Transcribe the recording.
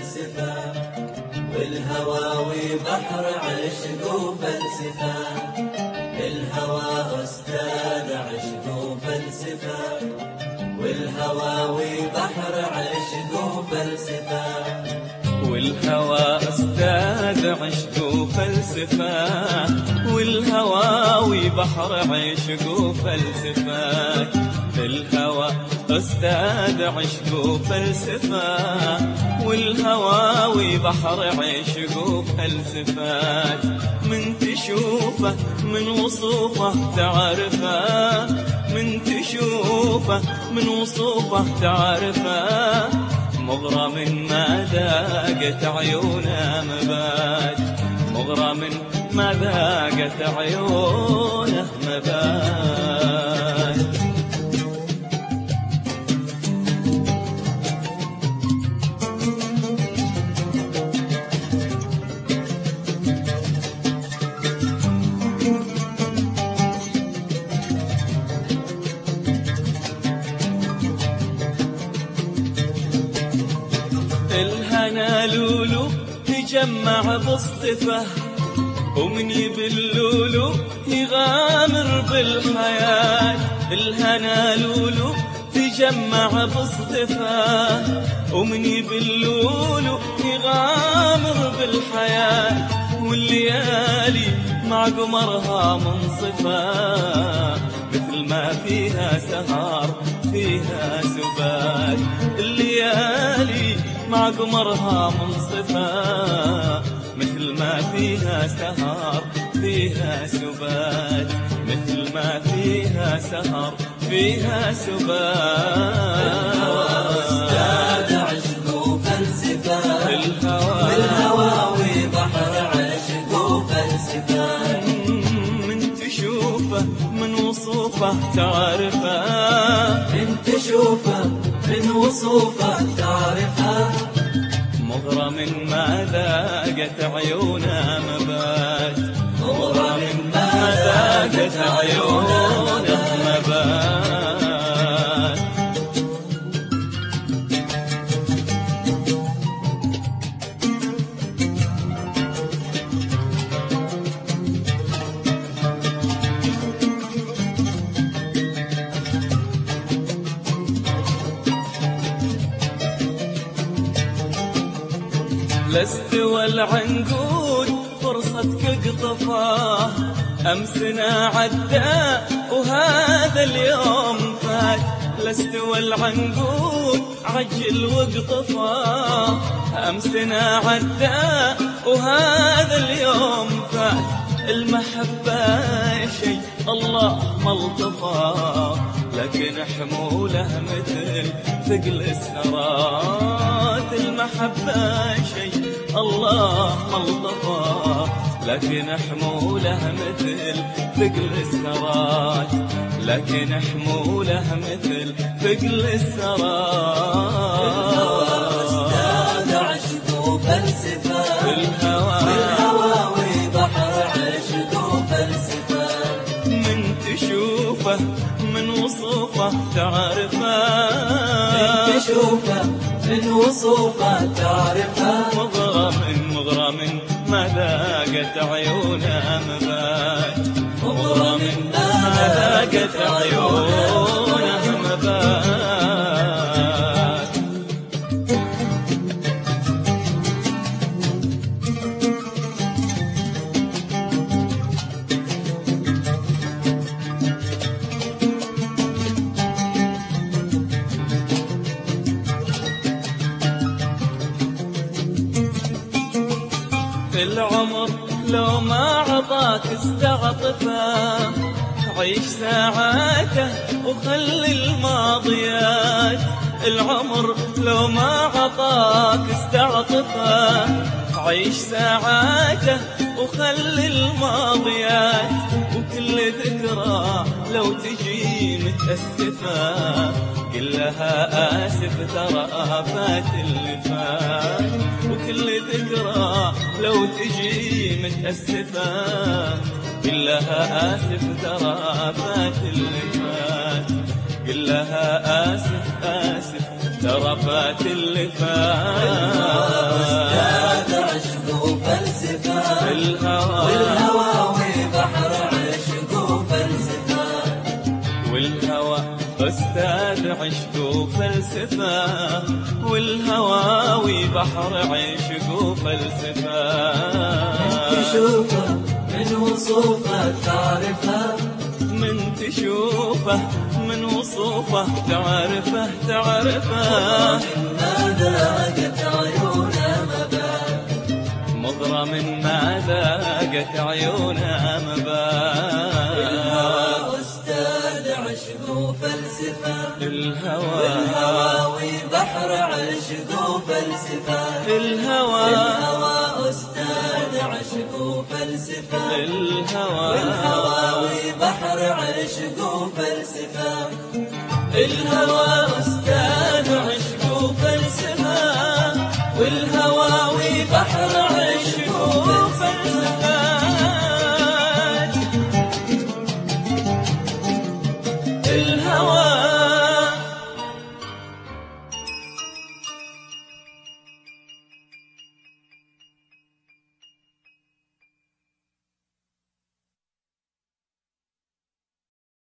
وفلسفة، والهوى بحر عشق وفلسفة، الهوى أستاذ عشق وفلسفة، والهوى بحر عشق وفلسفة، والهوى أستاذ عشق وفلسفة، والهوى بحر عشق وفلسفة، الهوى أستاذ عشق وفلسفة، والهوى بحر عشق وفلسفة، من تشوفه من وصوفه تعرفه، من تشوفه من وصوفه تعرفه، مغرم ما ذاقت عيونه مبات، مغرم ما ذاقت عيونه مبات. الهنا لولو تجمع باصطفه، ومن يبلولو يغامر بالحياة، الهنا لولو تجمع باصطفه، ومن يبلولو يغامر بالحياة، والليالي مع قمرها منصفة، مثل ما فيها سهر فيها سبات، الليالي مع قمرها منصفة، مثل ما فيها سهر فيها سبات، مثل ما فيها سهر فيها سبات. الهوى أستاذ عشق وفلسفة، والهوى بحر عشق وفلسفة، من تشوفه من وصوفه تعرفه، من تشوفه من وصوفه تعرفه، مغرم ما ذاقت عيونه مبات، مغرم ما ذاقت عيونه مبات. لاستوى العنقود فرصتك اقطفاه، أمسنا عدى وهذا اليوم فات، لاستوى العنقود عجل واقطفاه، أمسنا عدى وهذا اليوم فات، المحبة شيء الله ملطفاه، لكن حموله مثل ثقل السرات، المحبة شيء الله ملطفاه، لكن حموله مثل ثقل السرات، لكن حموله مثل ثقل السرات. الهوى أستاذ عشق وفلسفة، والهوى بحر عشق وفلسفة، من تشوفه من وصوفه تعرفه، من تشوفه من وصوفه تعرفه، مغرم ما ذاقت عيونه مبات، مغرم ما ذاقت عيونه مبات. العمر لو ما عطاك استعطفه، عيش ساعاته وخلي الماضيات، العمر لو ما عطاك استعطفه، عيش ساعاته وخلي الماضيات، وكل ذكرى لو تجي متأسفة، قل لها آسف ترى فات اللي فات، وكل ذكرى لو تجي متأسفة، قل لها آسف ترى فات اللي فات، قل لها آسف آسف ترى فات اللي فات. والهواوي بحر عشق وفلسفة. والهوى أستاذ عشق وفلسفة، والهواوي بحر عشق وفلسفة. تشوفه من وصوفه تعرفه، من تشوفه من وصوفه تعرفه تعرفه. ما ذاقت عيونه مبان، مضرة من ما ذاقت عيونه مبان. الهوى أستاذ عشق وفلسفة، والهواوي بحر عشق وفلسفة. الهوى أستاذ عشق وفلسفة، الهواوي بحر عشق وفلسفة. الهوى